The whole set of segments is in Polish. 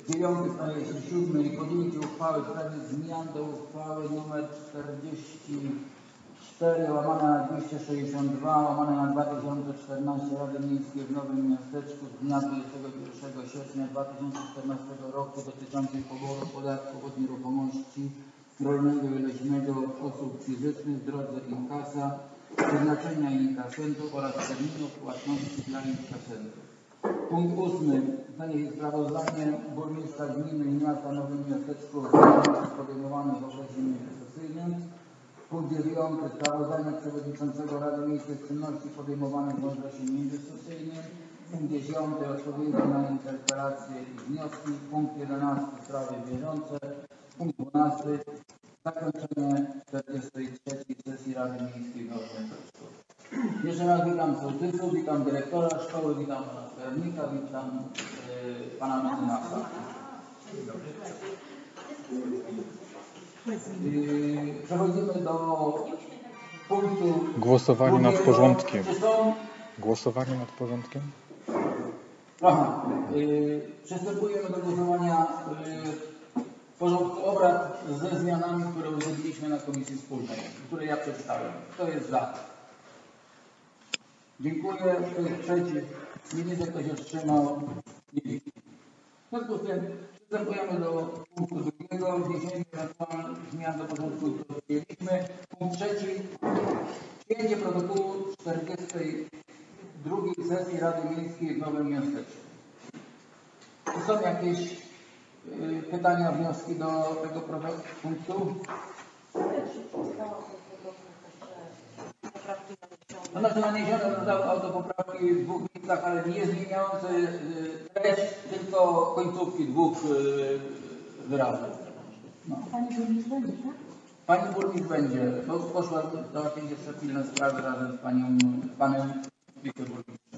9 staje się 7. Podjęcie uchwały w sprawie zmian do uchwały nr 44/262/2014 Rady Miejskiej w Nowym Miasteczku z dnia 21 sierpnia 2014 roku dotyczącej poboru podatku od nieruchomości rolnego i leśnego od osób fizycznych w drodze inkasa, przeznaczenia inkasentów oraz terminów płatności dla inkasentów. Punkt 8. Znaleźć sprawozdanie burmistrza gminy i miasta Nowym Miasteczku o działalności podejmowanych w okresie międzysesyjnym. Punkt 9. Sprawozdanie przewodniczącego Rady Miejskiej z czynności podejmowanych w okresie międzysesyjnym. Punkt 10. Odpowiedzi na interpelacje i wnioski. Punkt 11. Sprawy bieżące. Punkt 12. Zakończenie 43. sesji Rady Miejskiej w Nowym Miasteczku. Jeszcze raz witam sołtysów, witam dyrektora szkoły, witam pana skarbnika, witam pana mecenasa. Przechodzimy do punktu głosowanie nad porządkiem. Głosowanie nad porządkiem? Aha. Przystępujemy do głosowania porządku obrad ze zmianami, które uzgodniliśmy na Komisji Wspólnej, które ja przeczytałem. Kto jest za? Dziękuję. Kto jest przeciw? Nie widzę, kto się wstrzymał. Nie widzę. W związku z tym przystępujemy do punktu drugiego. Wniesienie zmian do porządku, który przyjęliśmy. Punkt 3. Przyjęcie protokołu 42. sesji Rady Miejskiej w Nowym Miasteczku. Czy są jakieś pytania, wnioski do tego punktu? No znaczy naniesione zostały autopoprawki w dwóch miejscach, ale nie zmieniające treść, tylko końcówki dwóch wyrazów. No. Pani burmistrz będzie, tak? Pani burmistrz będzie, bo poszła załatwić jeszcze pilne sprawy razem z panem wiceburmistrzem.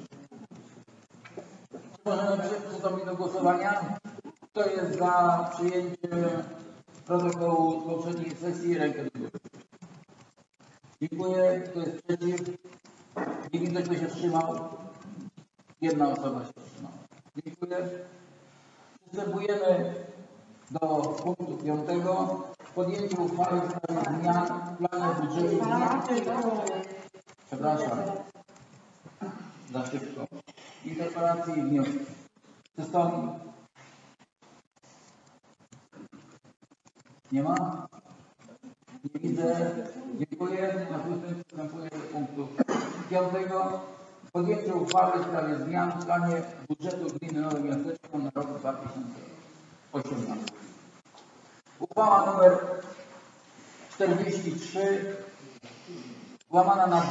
Możemy przystąpić do głosowania. Kto jest za przyjęciem protokołu z poprzedniej sesji? Rękę do góry. Dziękuję. Kto jest przeciw? Nie widzę, kto się wstrzymał. Jedna osoba się wstrzymała. Dziękuję. Przystępujemy do punktu 5. Podjęcie uchwały w sprawie zmian w planie budżetu. Przepraszam. Za szybko. Interpelacje i wnioski. Przystąpi? Nie ma? Nie widzę. Dziękuję. Na tym przystępuję do punktu 5. Podjęcie uchwały w sprawie zmian w planie budżetu gminy Nowe Miasteczko na rok 2018. Uchwała nr 43 łamana na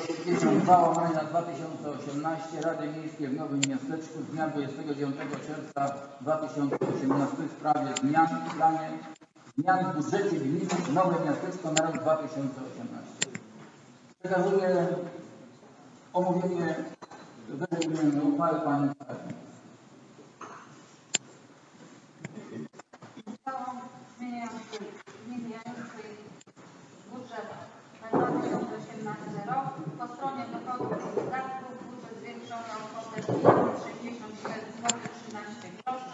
282/2018 Rady Miejskiej w Nowym Miasteczku z dnia 29 czerwca 2018 w sprawie zmian w planie zmian w budżecie gminy Nowe Miasteczko na rok 2018. Przekazuję omówienie wyżej uchwały pani skarbnik. Zmieniającej budżet na 2018 rok. Po stronie dochodów i wydatków budżet zwiększono o kwotę 67 zł 13 groszy.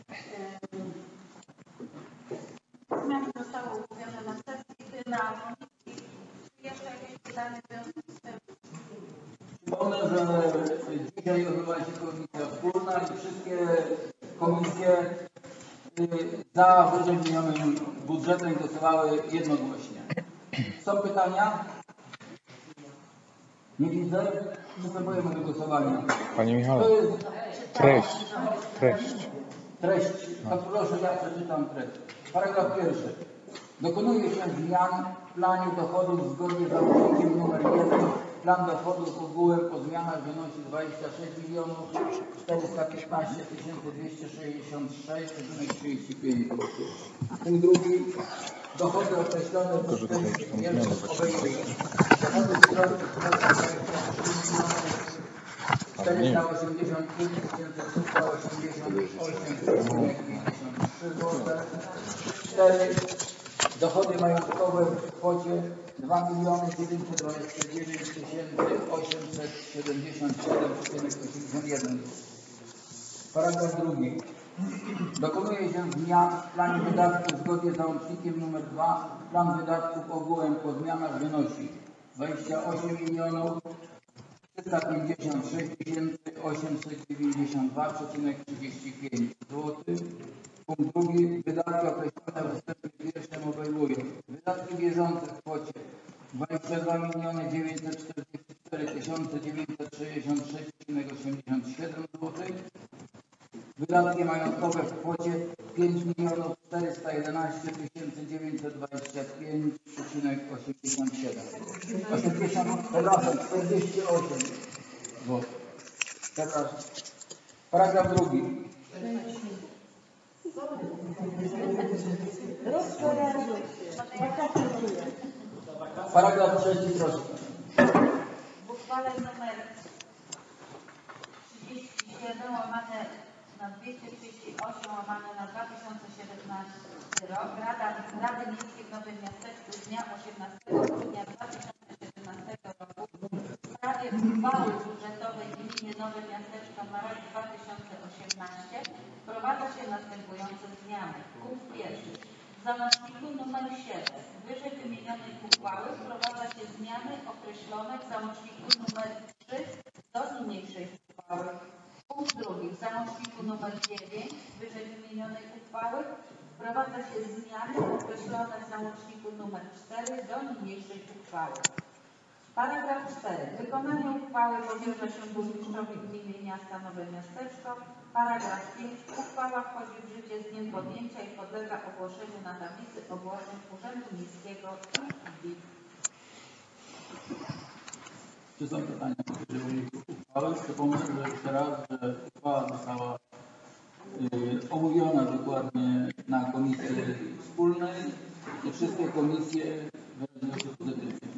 Zmiany zostały omówione na sesji na komisji. Czy jeszcze jakieś pytania w związku z tym? Przypomnę, że dzisiaj odbyła się komisja wspólna i wszystkie komisje za wyżej budżetem głosowały jednogłośnie. Są pytania? Nie widzę. Przystępujemy do głosowania. Panie Michale, treść. Treść. To proszę, ja przeczytam treść. Paragraf 1. Dokonuje się zmian w planie dochodów zgodnie z załącznikiem nr 1. Plan dochodów ogółem po zmianach wynosi 26 415 266,35 zł. Punkt drugi. Dochody określone w ustępie pierwszym obejmują dochody z środków 485 388,53 zł. 4. Dochody majątkowe w kwocie 2 929 877,81 zł. Paragraf 2. Dokonuje się zmian w planie wydatków zgodnie z załącznikiem nr 2. Plan wydatków ogółem po zmianach wynosi 28 356 892,35 zł. Punkt drugi. Wydatki określone w ustępie pierwszym obejmują wydatki bieżące w kwocie 22 944 966,87 zł. Wydatki majątkowe w kwocie 5 411 925,87. Przepraszam, 48 zł. Przepraszam. Paragraf drugi. Paragraf trzeci, proszę. W uchwale nr 37 łamane na 238 łamane na 2017 rok Rady Miejskiej w Nowym Miasteczku z dnia 18 grudnia 2017 roku w sprawie uchwały budżetowej gminy Nowe Miasteczko na rok 2018 wprowadza się następujące zmiany. Punkt pierwszy. W załączniku nr 7 wyżej wymienionej uchwały wprowadza się zmiany określone w załączniku nr 3 do niniejszej uchwały. Punkt drugi. W załączniku nr 9 wyżej wymienionej uchwały wprowadza się zmiany określone w załączniku nr 4 do niniejszej uchwały. Paragraf 4. Wykonanie uchwały powierza się burmistrzowi gminy i miasta Nowe Miasteczko. Paragraf 5. Uchwała wchodzi w życie z dniem podjęcia i podlega ogłoszeniu na tablicy ogłoszeń Urzędu Miejskiego i WIT. Czy są pytania uchwały? Przypomnę, że jeszcze raz, że uchwała została omówiona dokładnie na komisji wspólnej i wszystkie komisje wyraziły się pozytywnie.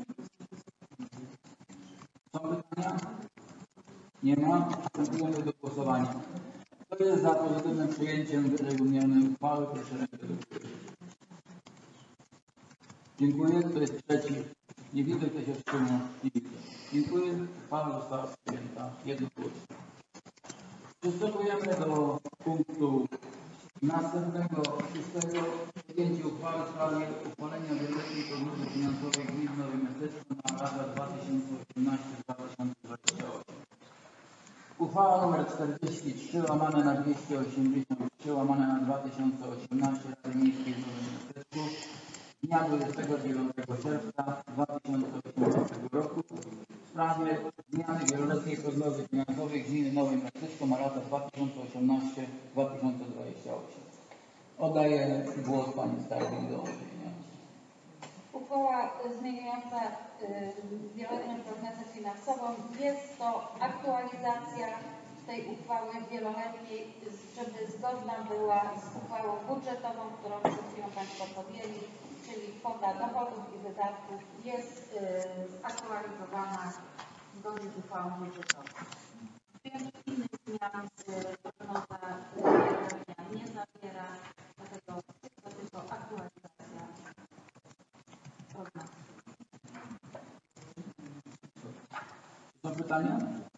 Są pytania? Nie ma. Przystępujemy do głosowania. Kto jest za pozytywnym przyjęciem wyżej wymienionej uchwały? Proszę rękę do góry. Dziękuję. Kto jest przeciw? Nie widzę. Kto się wstrzymał? Nie widzę. Dziękuję. Uchwała została przyjęta jednogłośnie. Przystępujemy do punktu następnego, 6. Podjęcie uchwały w sprawie uchwalenia wieloletniej prognozy finansowej gmin Nowe Miasteczko na lata 2018-2028. Uchwała nr 43 łamane na 283 łamane na 2018 Rady Miejskiej w Nowym Miasteczku dnia 29 czerwca 2018 roku w sprawie zmiany wieloletniej prognozy finansowej gminy Nowe Miasteczko na lata 2018-2028. Oddaję głos pani skarbnik do omówienia. Uchwała zmieniająca wieloletnią prognozę finansową. Jest to aktualizacja tej uchwały wieloletniej, żeby zgodna była z uchwałą budżetową, którą przed chwilą Państwo podjęli, czyli kwota dochodów i wydatków jest aktualizowana zgodnie z uchwałą budżetową. Więc innych zmian prognoza nie zawiera, dlatego tylko aktualizacja prognozy. Są pytania?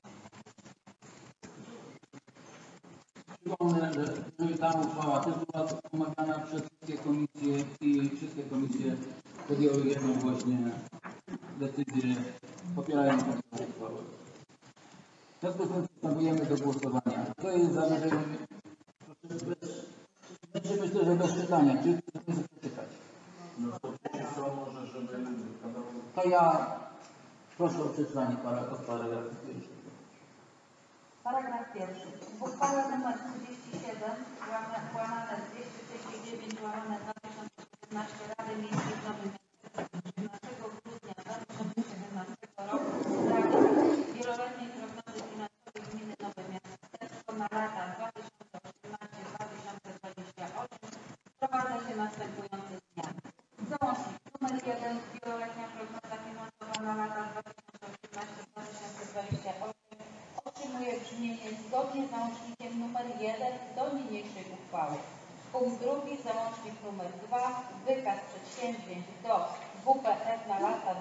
Przypomnę, że ta uchwała też była omawiana przez wszystkie komisje i wszystkie komisje podjęły jednogłośnie decyzję popierającą tę uchwałę. W związku z tym przystępujemy do głosowania. Kto jest za wyżeniem? Myślę, że bez pytania. Czy chcecie przeczytać? No to może, żeby... To ja proszę o przeczytanie paragrafu pierwszego. Paragraf pierwszy. W uchwale nr 37 łamane 239 łamane 2017 Rady Miejskiej w Nowym Miasteczku 13 grudnia 2017 roku w sprawie wieloletniej prognozy finansowej gminy Nowe Miasteczko na lata 2018-2028 wprowadza się następujące zmiany. Załącznik nr 1 wieloletnia prognoza finansowa na lata 2018-2028 otrzymuje brzmienie zgodnie z załącznikiem nr 1 do niniejszej uchwały. Punkt drugi, załącznik nr 2, wykaz przedsięwzięć do WPF na lata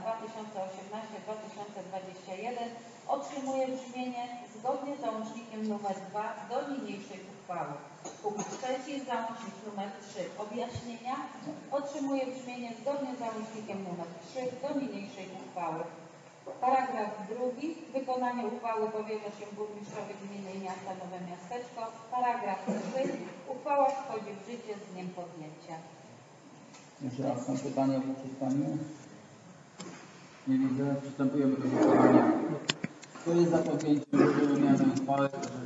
2018-2021 otrzymuje brzmienie zgodnie z załącznikiem nr 2 do niniejszej uchwały. Punkt trzeci, załącznik nr 3 objaśnienia otrzymuje brzmienie zgodnie z załącznikiem nr 3 do niniejszej uchwały. Paragraf drugi. Wykonanie uchwały powierza się burmistrzowi gminy i miasta Nowe Miasteczko. Paragraf 3. Uchwała wchodzi w życie z dniem podjęcia. Jeszcze raz są pytania o przeczytaniu? Nie widzę. Przystępujemy do głosowania. Kto jest za podjęciem wymiany uchwały?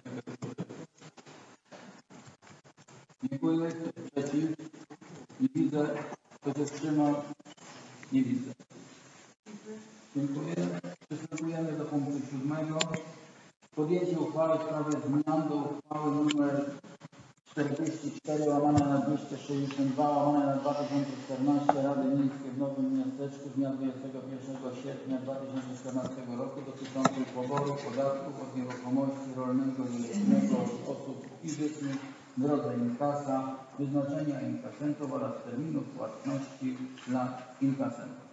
Dziękuję. Kto jest przeciw? Nie widzę. Kto się wstrzymał? Nie widzę. Dziękuję. Przystępujemy do punktu 7. Podjęcie uchwały w sprawie zmian do uchwały nr 44 łamane na 262 łamane na 2014 Rady Miejskiej w Nowym Miasteczku z dnia 21 sierpnia 2014 roku dotyczącej poboru podatków od nieruchomości rolnego i leśnego od osób fizycznych w drodze inkasa, wyznaczenia inkasentów oraz terminów płatności dla inkasentów.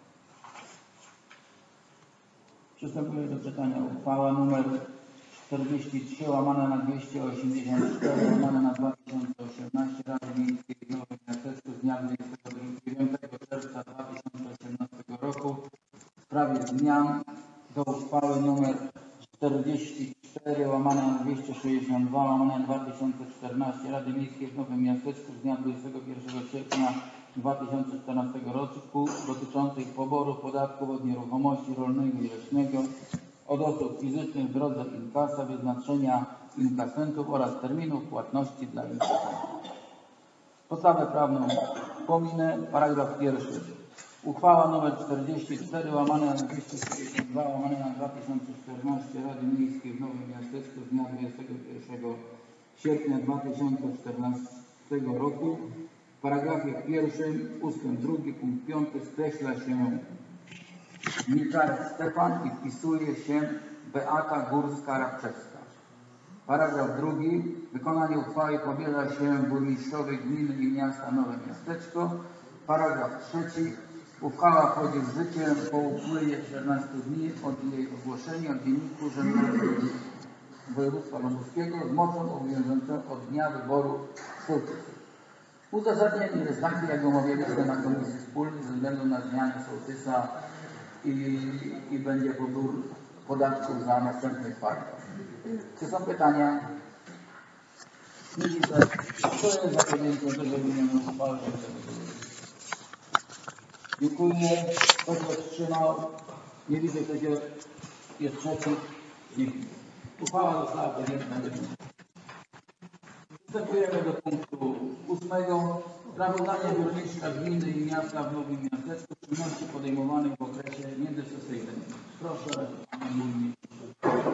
Przystępuję do czytania. Uchwała nr 43 łamane na 284 łamane na 2018 Rady Miejskiej w Nowym Miasteczku z dnia 29 czerwca 2018 roku w sprawie zmian do uchwały nr 44 łamane na 262 łamane na 2014 Rady Miejskiej w Nowym Miasteczku z dnia 21 sierpnia 2014 roku dotyczącej poboru podatków od nieruchomości rolnego i leśnego od osób fizycznych w drodze inkasa, wyznaczenia inkasentów oraz terminów płatności dla inkasentów. Podstawę prawną pominę. Paragraf pierwszy. Uchwała nr 44 łamane na 262 łamane na 2014 Rady Miejskiej w Nowym Miasteczku z dnia 21 sierpnia 2014 roku w paragrafie pierwszym ustęp 2 punkt 5 skreśla się Milczarek Stefan i wpisuje się Beata Górska-Rabczewska. Paragraf drugi. Wykonanie uchwały powierza się burmistrzowi gminy i miasta Nowe Miasteczko. Paragraf trzeci. Uchwała wchodzi w życie po upływie 14 dni od jej ogłoszenia w Dzienniku Urzędowym Województwa Lubelskiego z mocą obowiązującą od dnia wyboru sołtysów. Uzasadnienie jest takie, jak omawialiśmy na Komisji Wspólnej, ze względu na zmianę sołtysa i będzie pobór podatków za następny kwartał. Czy są pytania? Nie widzę. Kto jest za podjęciem tego wymiany uchwały? Dziękuję. Kto się wstrzymał? Nie widzę, kto się jest przeciw. Nie widzę. Uchwała została podjęta. Przystępujemy do punktu 8. Sprawozdanie burmistrza gminy i miasta w Nowym Miasteczku czynności podejmowanych w okresie międzysesyjnym. Proszę, panie burmistrzu.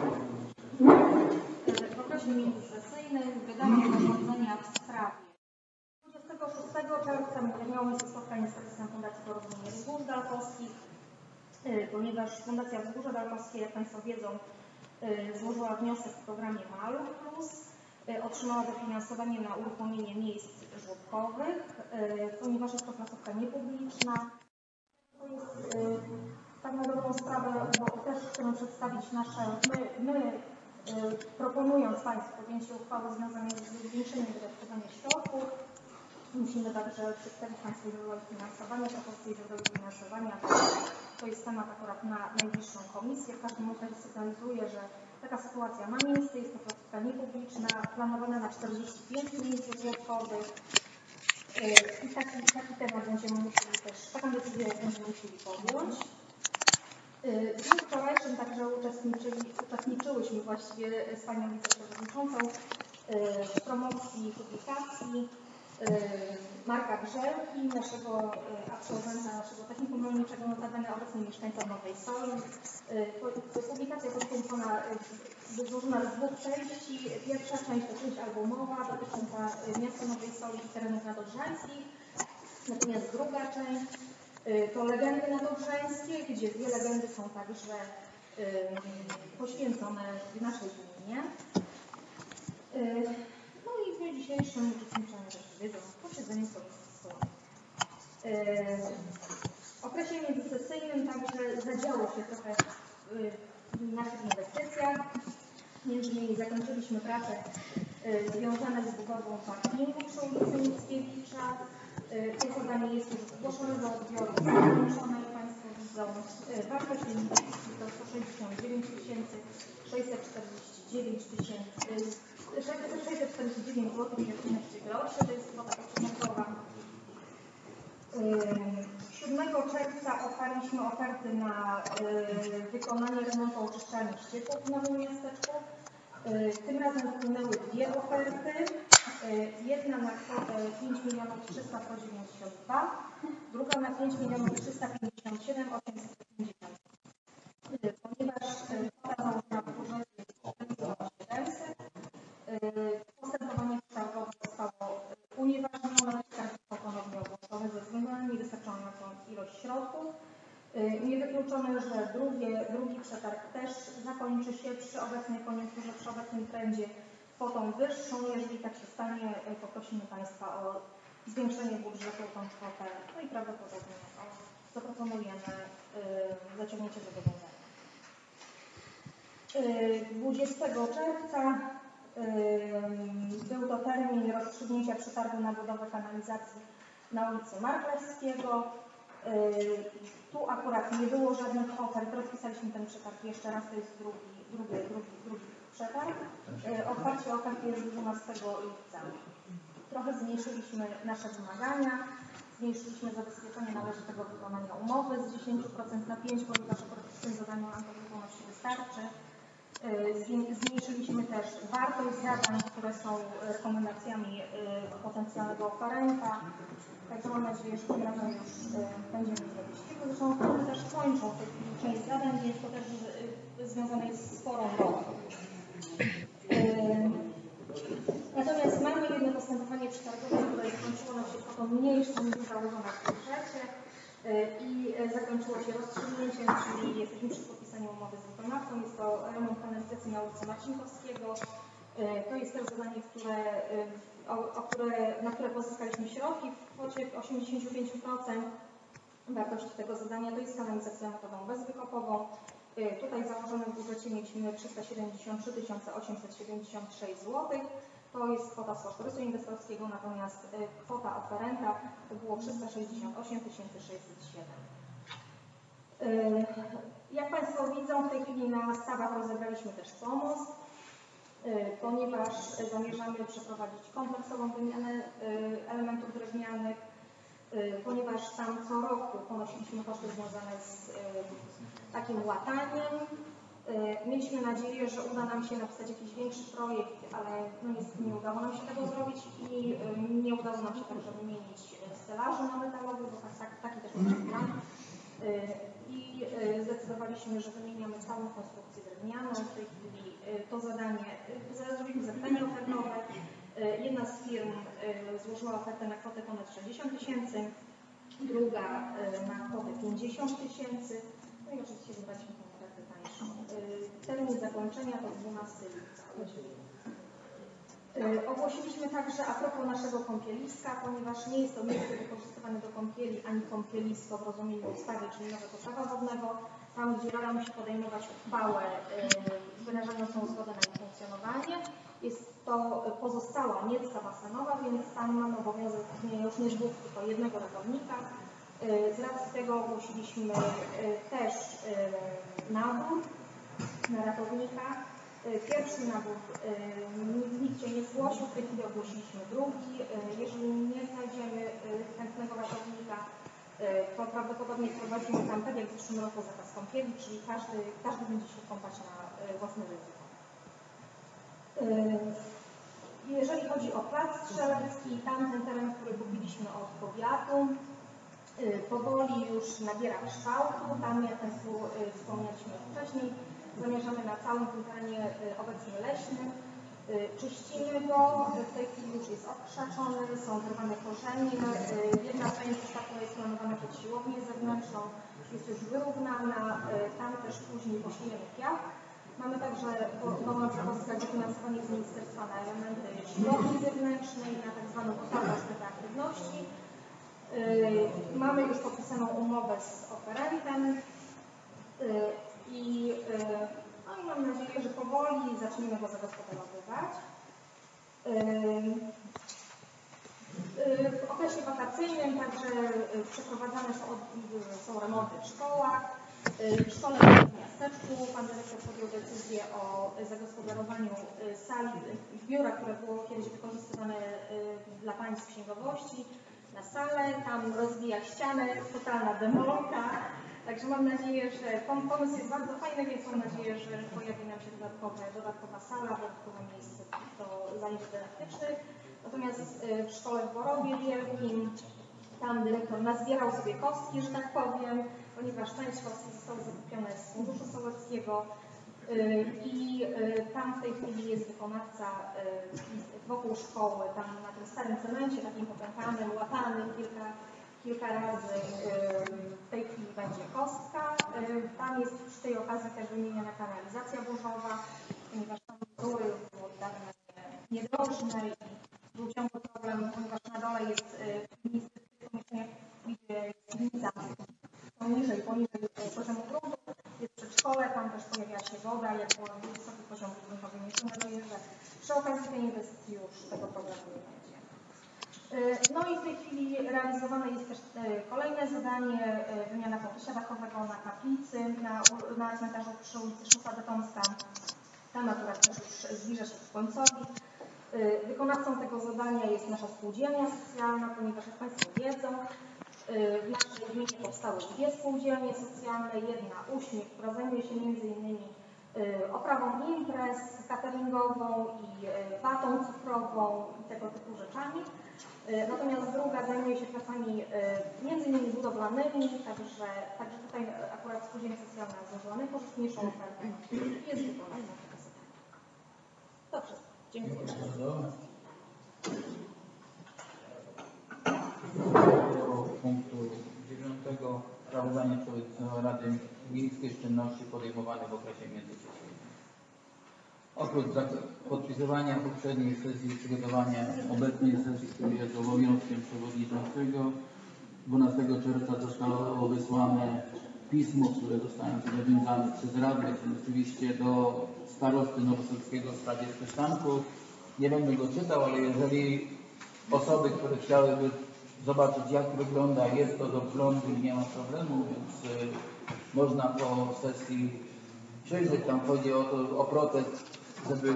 W okresie międzysesyjnym wydano zarządzenia w sprawie. 26 czerwca miało miejsce spotkanie z prezesem Fundacji Porozumienie Wzgórz Dalkowskich, ponieważ Fundacja Wzgórza Dalkowskie, jak Państwo wiedzą, złożyła wniosek w programie Maluch Plus, otrzymała dofinansowanie na uruchomienie miejsc żłobkowych, ponieważ jest to placówka niepubliczna. To jest tak na dobrą sprawę, bo też chcemy przedstawić nasze, my proponując Państwu podjęcie uchwały związanej z zwiększeniem wydatkowania środków, musimy także przedstawić Państwu źródła finansowania, propozycje źródeł finansowania. To jest temat akurat na najbliższą komisję. W każdym razie sygnalizuję, że taka sytuacja ma miejsce, jest to placówka niepubliczna, planowana na 45 miejsc żłobkowych i taki temat będziemy musieli też, taką decyzję będziemy musieli podjąć. W dniu wczorajszym także uczestniczyłyśmy właściwie z Panią Wiceprzewodniczącą w promocji publikacji Marka Grzelki, naszego absolwenta, naszego technikum rolniczego, notabene obecnie mieszkańca Nowej Soli. Publikacja poświęcona, złożona z dwóch części. Pierwsza część to część albumowa dotycząca miasta Nowej Soli i terenów nadodrzańskich. Natomiast druga część to legendy nadodrzańskie, gdzie dwie legendy są także poświęcone w naszej gminie. No i w dniu dzisiejszym uczestniczymy, jak wiedzą, w posiedzeniu Komisji Wspólnej. W okresie naszych inwestycjach. Między innymi zakończyliśmy prace związane z budową parkingu przy ulicy Mickiewicza. To zadanie jest już zgłoszone do odbioru, zakończone. Państwo widzą wartość inwestycji to 169 649 zł 15 groszy, to jest kwota początkowa. 7 czerwca otwarliśmy oferty na wykonanie remontu oczyszczalni ścieków w Nowym Miasteczku. Tym razem wpłynęły dwie oferty. Jedna na kwotę 5 392 000, druga na 5 357 850 000. Ponieważ kwota założona w budżecie jest 700, postępowanie przetargowe zostało unieważnione, skargi ponownie ogłoszone ze względu na niewystarczającą ilość środków. Niewykluczone, że drugi przetarg też zakończy się przy obecnej koniunkturze, przy obecnym trendzie kwotą wyższą. Jeżeli tak się stanie, poprosimy Państwa o zwiększenie budżetu o tą kwotę, no i prawdopodobnie zaproponujemy zaciągnięcie zobowiązania. 20 czerwca był to termin rozstrzygnięcia przetargu na budowę kanalizacji na ulicy Marglewskiego. Tu akurat nie było żadnych ofert, rozpisaliśmy ten przetarg jeszcze raz, to jest drugi przetarg. Otwarcie ofert jest 12 lipca. Trochę zmniejszyliśmy nasze wymagania, zmniejszyliśmy zabezpieczenie należytego wykonania umowy z 10% na 5%, ponieważ w tym zadaniu nam to wykonać wystarczy. Zmniejszyliśmy też wartość zadań, które są rekomendacjami potencjalnego oferenta. Także mam nadzieję, że tym razem już będziemy zrobić. Zresztą one też kończą w tej chwili część zadań, więc to też związane jest z sporą rolą. Natomiast mamy jedno postępowanie przetargowe, które zakończyło nam się kwotą mniejszą niż założona w budżecie i zakończyło się rozstrzygnięciem, czyli jesteśmy przy podpisaniu umowy z wykonawcą. Jest to remont kanalizacji na ulicy Marcinkowskiego. To jest też zadanie, na które pozyskaliśmy środki w kwocie 85% wartości tego zadania. To jest kanalizacja metodową bezwykopową. Tutaj założone w budżecie mieliśmy 373 876 zł. To jest kwota z kosztorysu inwestorskiego, natomiast kwota oferenta to było 368 607. Jak Państwo widzą, w tej chwili na stawach rozebraliśmy też pomost, ponieważ zamierzamy przeprowadzić kompleksową wymianę elementów drewnianych, ponieważ tam co roku ponosiliśmy koszty związane z takim łataniem. Mieliśmy nadzieję, że uda nam się napisać jakiś większy projekt, ale no niestety nie udało nam się tego zrobić i nie udało nam się także wymienić stelaży na metalowy, bo taki też był plan. I zdecydowaliśmy, że wymieniamy całą konstrukcję drewnianą. W tej chwili to zadanie, zrobiliśmy zapytanie ofertowe. Jedna z firm złożyła ofertę na kwotę ponad 60 000, druga na kwotę 50 000. No i oczywiście wybraliśmy tą ofertę tańszą. Termin zakończenia to 12 lipca. Ogłosiliśmy także a propos naszego kąpieliska, ponieważ nie jest to miejsce wykorzystywane do kąpieli ani kąpielisko w rozumieniu ustawy, czyli nowego prawa wodnego. Tam, gdzie Rada musi podejmować uchwałę wyrażającą zgodę na ich funkcjonowanie. Jest to pozostała miejska basenowa, więc tam mamy obowiązek istnienia już nie dwóch, tylko jednego ratownika. Z racji tego ogłosiliśmy też nabór na ratownika. Pierwszy nabór nikt się nie zgłosił, w tej chwili ogłosiliśmy drugi. Jeżeli nie znajdziemy chętnego ratownika, to prawdopodobnie wprowadzimy tam, tak jak w zeszłym roku, zakaz kąpieli, czyli każdy będzie się kąpać na własne ryzyko. Jeżeli chodzi o plac strzelecki, tamten teren, który kupiliśmy od powiatu, powoli już nabiera kształtu. Tam, jak Państwu wspomnieliśmy wcześniej, zamierzamy na całym tym terenie obecnie leśnym. Czyścimy go, w tej chwili już jest odkrzaczony, są wyrwane korzenie. Jedna część ostatnio jest planowana pod siłownię zewnętrzną, jest już wyrównana, tam też później posiejemy piach. Mamy także, bo można pozyskać dofinansowanie z ministerstwa na elementy siłowni zewnętrznej, na tak zwaną ustawę aktywności. Mamy już podpisaną umowę z oferentem i zaczniemy go zagospodarowywać. W okresie wakacyjnym także przeprowadzane są remonty w szkołach. W szkole w miasteczku pan dyrektor podjął decyzję o zagospodarowaniu sali, biura, które było kiedyś wykorzystywane dla państw księgowości, na salę. Tam rozbija ścianę, totalna demolka. Także mam nadzieję, że pomysł jest bardzo fajny, więc mam nadzieję, że pojawi nam się dodatkowa sala, dodatkowe miejsce do zajęć dydaktycznych. Natomiast w szkole w Borowie Wielkim, tam dyrektor nazbierał sobie kostki, że tak powiem, ponieważ część kostek zostały zakupione z Funduszu Sołeckiego i tam w tej chwili jest wykonawca wokół szkoły, tam na tym starym cemencie, takim popękanym, łatanym kilka razy. W tej chwili będzie kostka. Tam jest przy tej okazji też wymieniona kanalizacja burzowa, ponieważ tam rury było dawne niedrożne i był ciągły problem, ponieważ na dole jest piwnica, gdzie jest piwnica poniżej poziomu gruntu, jest przedszkole, tam też pojawiła się woda, jak był wysoki poziom gruntowy. Mam nadzieję, że przy okazji tej inwestycji już tego problemu nie będzie. No i w tej chwili realizowane jest też kolejne zadanie, wymiana pokrycia dachowego na kaplicy, na cmentarzu przy ulicy Szucha Tomska. Tam akurat też już zbliża się ku końcowi. Wykonawcą tego zadania jest nasza spółdzielnia socjalna, ponieważ jak Państwo wiedzą, w naszej gminie powstały dwie spółdzielnie socjalne, jedna Uśmiech, która zajmuje się m.in. oprawą imprez, cateringową i watą cukrową i tego typu rzeczami. Natomiast druga zajmuje się pracami m.in. budowlanymi, także tutaj akurat spółdzielnia socjalna złożyła najkorzystniejszą ofertę i jest wykonana taka zadanie. To wszystko. Dziękuję bardzo. Do punktu 9. Sprawozdanie Przewodniczącego Rady Miejskiej z czynności podejmowanych w okresie międzyczasowym. Oprócz podpisywania poprzedniej sesji i przygotowania obecnej sesji, który jest obowiązkiem Przewodniczącego, 12 czerwca zostało wysłane pismo, które zostało zobowiązane przez Radę, oczywiście do starosty Nowosolskiego w sprawie przystanków. Nie będę go czytał, ale jeżeli osoby, które chciałyby zobaczyć, jak wygląda, jest to do wglądu i nie ma problemu, więc można po sesji przyjrzeć. Tam chodzi o protest, żeby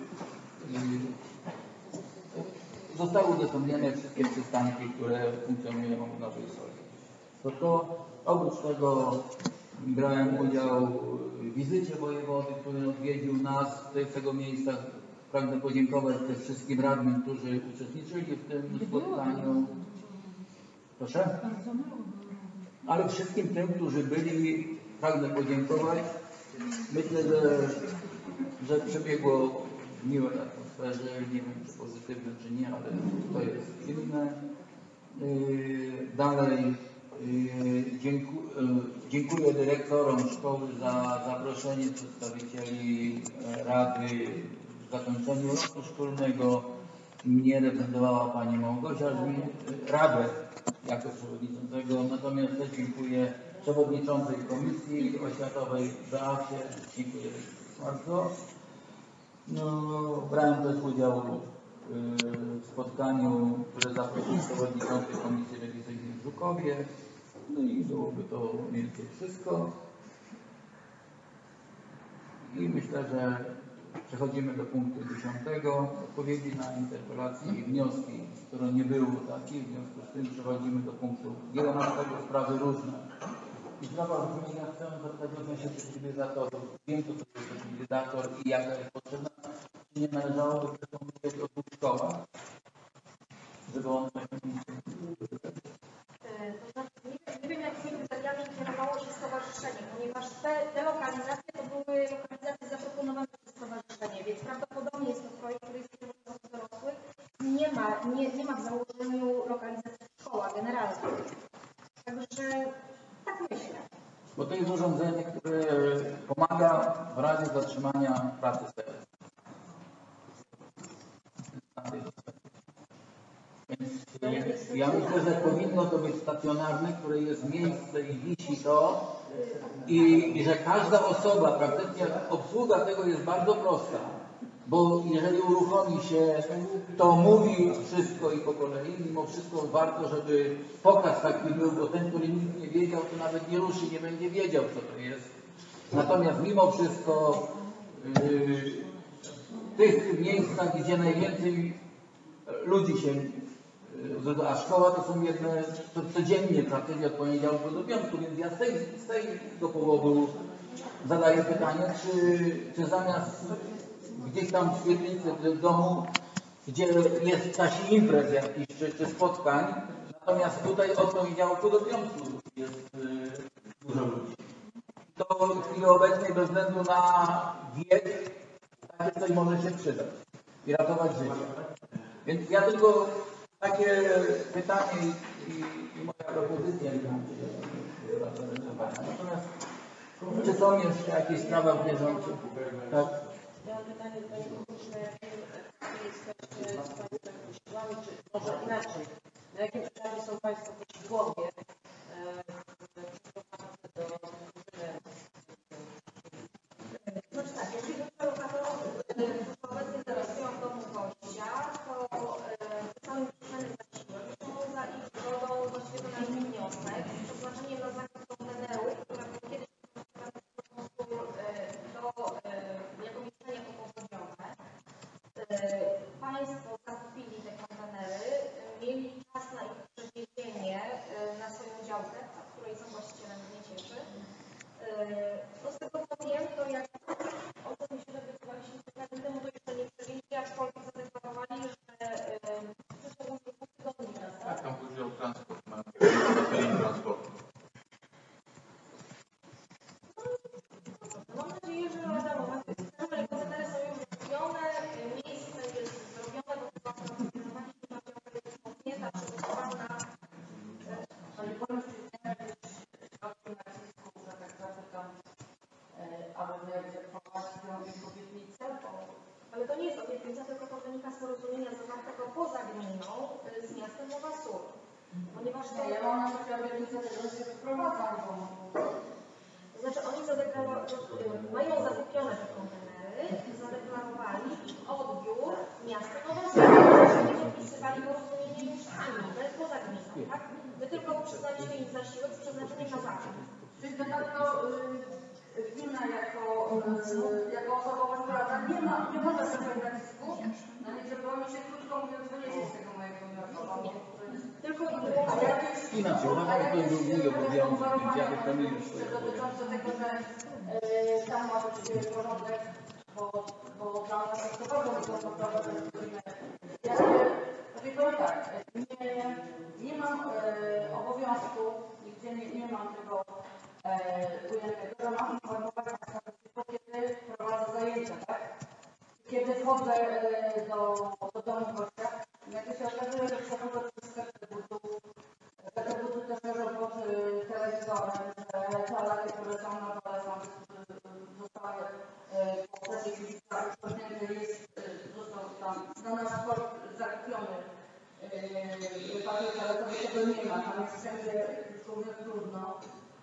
zostały udostępnione wszystkie przystanki, które funkcjonują w Nowej Soli. To oprócz tego brałem udział w wizycie wojewody, który odwiedził nas z tego miejsca. Pragnę podziękować też wszystkim radnym, którzy uczestniczyli w tym spotkaniu. Proszę? Ale wszystkim tym, którzy byli, pragnę podziękować. Myślę, że przebiegło w miłej atmosferze. Nie wiem, czy pozytywne, czy nie, ale to jest inne. Dalej dziękuję dyrektorom szkoły za zaproszenie przedstawicieli Rady w zakończeniu roku szkolnego. Mnie reprezentowała pani Małgosia Radę jako przewodniczącego, natomiast też dziękuję przewodniczącej Komisji Oświatowej Beacie. Dziękuję bardzo. Brałem też udział w spotkaniu, które zaprosił przewodniczący Komisji Rewizyjnej w Żukowie. No i byłoby to mniej więcej wszystko. I myślę, że przechodzimy do punktu 10. Odpowiedzi na interpelacje i wnioski, które nie było takich. W związku z tym przechodzimy do punktu 11. Sprawy różne. I sprawa brzmi, ja chcę zapytać odnośnie tych cywilizatorów. Wiem, co to jest cywilizator i jaka jest potrzebna. Czy nie należałoby przepomnieć o dwóch szkołach, żeby one nie wiem, jakimi kryteriami kierowało się stowarzyszenie, ponieważ te lokalizacje to były lokalizacje zaproponowane przez stowarzyszenie, więc prawdopodobnie jest to projekt, który jest kierowany do dorosłych. Nie ma w założeniu lokalizacji w szkołach generalnie. Także tak myślę. Bo to jest urządzenie, które pomaga w razie zatrzymania pracy serca. Więc ja myślę, że powinno to być stacjonarne, które jest miejsce i wisi to I że każda osoba, praktycznie obsługa tego jest bardzo prosta, bo jeżeli uruchomi się, to mówi wszystko i po kolei. Mimo wszystko warto, żeby pokaz taki był, bo ten, który nic nie wiedział, to nawet nie ruszy, nie będzie wiedział, co to jest. Natomiast mimo wszystko w tych miejscach, gdzie najwięcej ludzi się, a szkoła to są jedne, to codziennie praktycznie od poniedziałku do piątku, więc ja z tego powodu zadaję pytanie, czy zamiast gdzieś tam w świetlicy, w domu, gdzie jest czas imprez jakichś, czy spotkań, natomiast tutaj od poniedziałku do piątku jest dużo ludzi. To w chwili obecnej bez względu na wiek, takie coś może się przydać i ratować życie. Więc ja tylko takie pytanie i moja propozycja. Natomiast czy są jeszcze jakieś sprawy bieżące? Tak? Ja mam pytanie do Pani Burmistrz, na jakim etapie jesteście z Państwem posiłkami, czy może inaczej, na jakim etapie są Państwo posiłkowie przyprowadzone do drużyny? Znaczy tak, jeśli chodzi o lokatorów, którzy obecnie zamieszkują w domu gościa, to samym przyjemnym zasiłek są za ich zgodą właściwie to na ich wniosek z przeznaczeniem na zakup konteneru, które były kiedyś jako mieszkanie popołudniowe. Państwo zakupili te kontenery, mieli czas na ich przewiezienie na swoją działkę, w której są właścicielem, nie cieszy. No z tego co wiem, to jak o tym się decydowaliśmy temu, to jeszcze nie przewieźli, aczkolwiek zadeklarowali, że w przeciągu 2 tygodni nas. Tak, tam chodzi o transport, na transportu. Mam nadzieję, że wiadomo, kontenery są już zrobione, miejsce jest zrobione, bo chyba zorganizowaliśmy na działkę jest zamknięta, przygotowana. Pani Burmistrz, środki nacisku, że tak zapytam, aby wyegzekwować tę obietnicę, Ale to nie jest obietnica, tylko to wynika z porozumienia zawartego poza gminą z miastem Nowa Sól. Ponieważ to... ja mam na przykład obietnicę tego, że się wyprowadzam, bo To znaczy oni mają zakupione te kontenery, zadeklarowali odbiór miasta Nowa Sól. Nie podpisywali porozumienie już sami, poza gminą, tak? My tylko przyznaliśmy im zasiłek z przeznaczeniem na zakup. czyli de facto gmina jako osobowość prawna nie może sobie nacisku na nich, żeby oni się krótko mówiąc wynieśli z tego mojego wniosku. Tylko i Inaczej, uważam, że to jest mój obowiązek, ja to nie dotyczące tego, że tam ma być porządek, bo dla nas jest to bardzo wygląda. Ja powiem tak, nie mam obowiązku, nigdzie nie mam tego ujętego, że mam informować Państwa, kiedy prowadzę zajęcia, tak? Kiedy wchodzę do domu gościa, nagle się okazuje, że przechodzę przez sklepy butów. Te buty też leżą pod telewizorem, że toalety, które są na dole, zostały po sesji został tam na nasz koszt zakupiony papier toaletowy, tego nie ma, tam jest wszędzie trudno.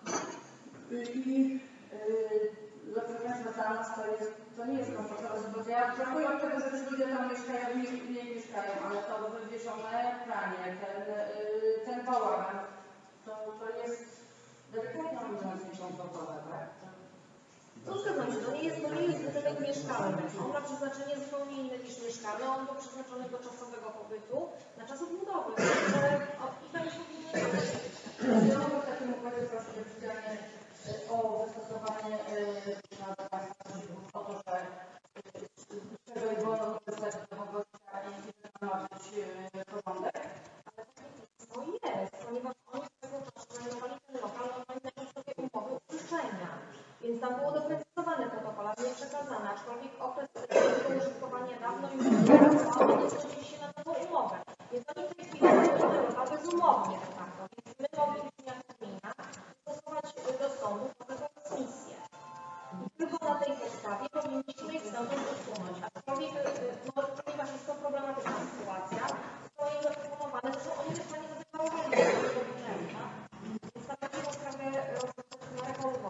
I proszę Państwa, dla nas to nie jest komfortowe sytuacja. Ja abstrahuję od tego, że ci ludzie tam mieszkają, nie mieszkają, ale to wywieszone pranie, ten bałagan, to jest delikatnie mówiąc niekomfortowe, tak? No zgadzam się, to nie jest budynek mieszkalny. On ma przeznaczenie zupełnie inne niż mieszkalny. On był przeznaczony do czasowego pobytu, na czas odbudowy. I Państwo powinni Ja mogę w takim układzie prosić oficjalnie o wystosowanie do Państwa o to, że czego nie wolno korzystać do tego gościa i że tam ma być porządek. Ale to jest, ponieważ oni swego czasu zajmowali ten lokal, oni na podstawie umowy użyczenia. Więc tam było doprecyzowane protokolarnie przekazane, aczkolwiek okres tego użytkowania dawno już minął, a oni zgodzili się na nową umowę. Więc oni w tej chwili zajmują ten lokal bezumownie de facto. Więc my mogliśmy jako gmina stosować do sądu taką misję. I tylko na tej podstawie powinniśmy ich stamtąd usunąć. Aczkolwiek, ponieważ jest to problematyczna sytuacja, zostało im zaproponowane, że oni też nie zadeklarowali tego uczęcia. Więc tam taką sprawę regulować.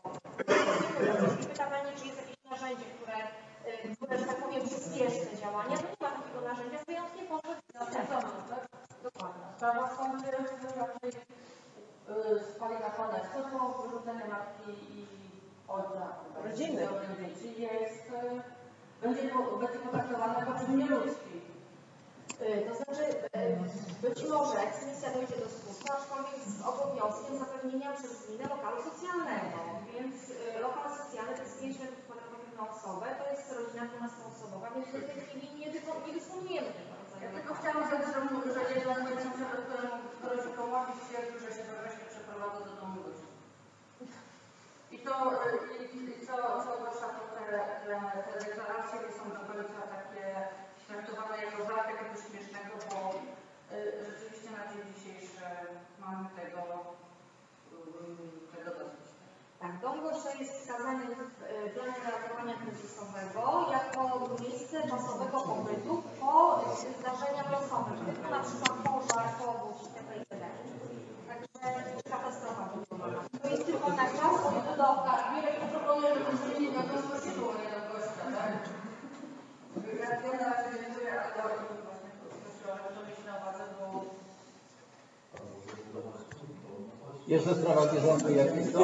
przyspieszyć te działania, to nie ma takiego narzędzia, z wyjątkiem potrzeb systemu. Dokładnie. Sprawa stąd jest raczej spalenia panewce, bo wyrzucenie matki i ojca rodziny dzieci będzie potraktowane jako czyn nieludzki. To znaczy, być może eksmisja dojdzie do skutku, aczkolwiek z obowiązkiem zapewnienia przez gminę lokalu socjalnego. Więc lokal socjalny to jest 5 metrów kwadratowych na osobę, to jest rodzina 12-osobowa, więc w tej chwili nie dysponujemy tego rodzaju. Ja tylko chciałam zadać, że jeden z moich sąsiadów, który wykołami stwierdził, że się wreszcie przeprowadza do domu gości. I to, co ostatnio te deklaracje nie są do końca takie traktowane jako żart, jako śmiesznego, bo rzeczywiście na dzień dzisiejszy mamy tego dosyć. Tak, dom gościa jest wskazany w planie reagowania kryzysowego jako miejsce czasowego pobytu po zdarzeniach losowych, tylko na przykład pożar, powódź itp. Także katastrofa budowlana. To jest tylko na czas odbudowy. Mirek proponuje, żeby zmienić na dom gościa, było nie do gościa, tak? Ja na razie dziękuję, ale właśnie prosiłam, żeby to mieć na uwadze, bo Jeszcze sprawa bieżąca, jakie są?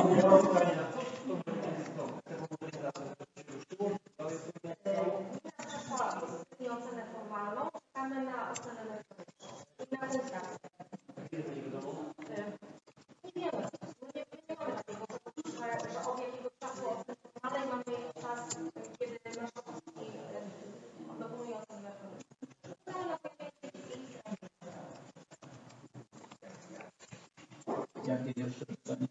I ocenę formalną, czekamy na ocenę merytoryczną i na kontrakt. Nie wiemy, nie mamy takiego, że od jakiegoś czasu oceny formalnej mamy czas, kiedy nasz osobnik dokonuje oceny merytorycznej. Jakie jeszcze pytania?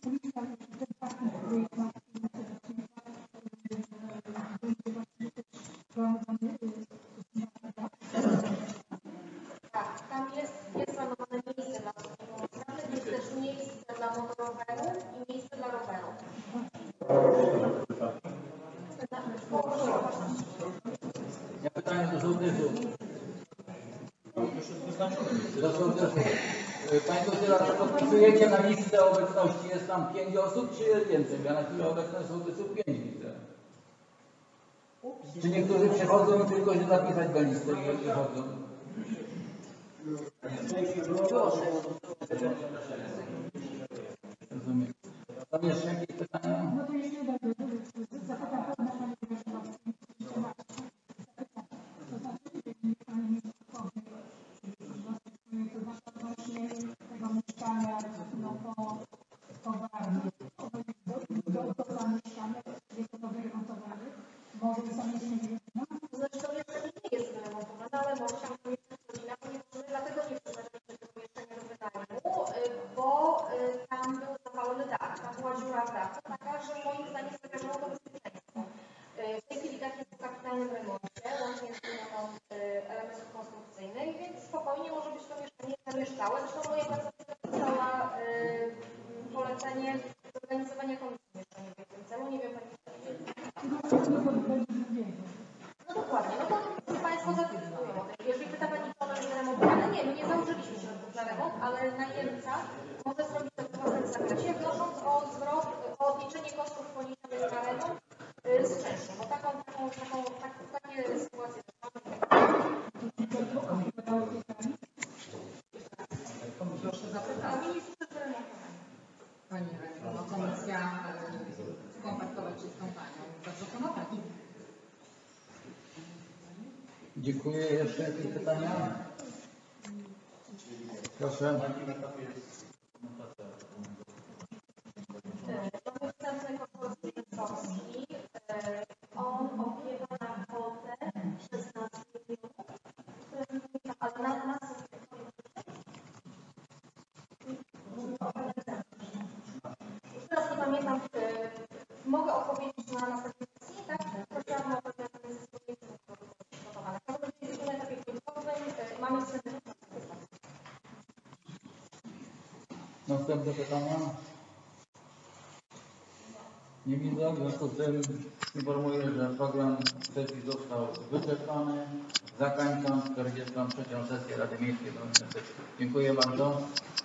Tak, tam jest planowane miejsce dla osób niepełnosprawnych, jest też miejsce dla motorowerów i miejsce dla rowerów. Ja pytanie do sołtysów. Do sołtysów. Panie Kościele, podpisujecie na listę obecności, jest tam 5 osób, czy więcej? Ja na chwilę obecne sołtysów 5 widzę. Czy niektórzy przychodzą i tylko się zapisać do listy i przychodzą? Rozumiem. Tam jeszcze jakieś pytania? No to jeśli zapytam pana pani Grzeszowskiej, to znaczy, pani minister powie, to znaczy odnośnie tego mieszkania, no to warnie, to mieszkanie, jest to wyremontowane, może zostanie zmienione? To znaczy, to mieszkanie nie jest wyremontowane, ale może tam mieszkać rodzina, dlatego nie przeznaczyliśmy tego mieszkania do wynajmu, bo tam był zawalony dach, tam była dziura w dachu, taka, że moim zdaniem zagrażało to bezpieczeństwo. W tej chwili dach jest w kapitalnym remoncie, łącznie z wymianą elementów konstrukcyjnych, więc spokojnie może być to mieszkanie zamieszkałe. Zresztą moja pracownica dostała polecenie zorganizowania komisji mieszkaniowej w tym celu. Nie wiem, pani. No dokładnie, no to Państwo zadecydują o tym. Jeżeli pyta Pani, czy ono jest remontowane, nie, my nie założyliśmy środków na remont, ale najemca może zrobić to w własnym zakresie, wnosząc o zwrot, o odliczenie kosztów poniesionych na remont z czynszu, bo takie sytuacje mamy. Proszę zapytać. Pani Reno, komisja skontaktować się z tą panią. Bardzo ponownie. Dziękuję. Jeszcze jakieś pytania? Proszę. Mamy wstępny konkurs Wielkowski. On opiewa na kwotę 16 milionów, ale na już teraz nie pamiętam, mogę odpowiedzieć na następnej sesji, tak? Prosiłam o odpowiedź ze swojej przygotowane. W każdym razie jesteśmy na etapie końcowym, mamy wstępny konkurs. Następne pytania? Nie widzę, w związku z tym informuję, że program sesji został wyczerpany. Zakończam 43. sesję Rady Miejskiej w Nowym Mieście. Dziękuję bardzo.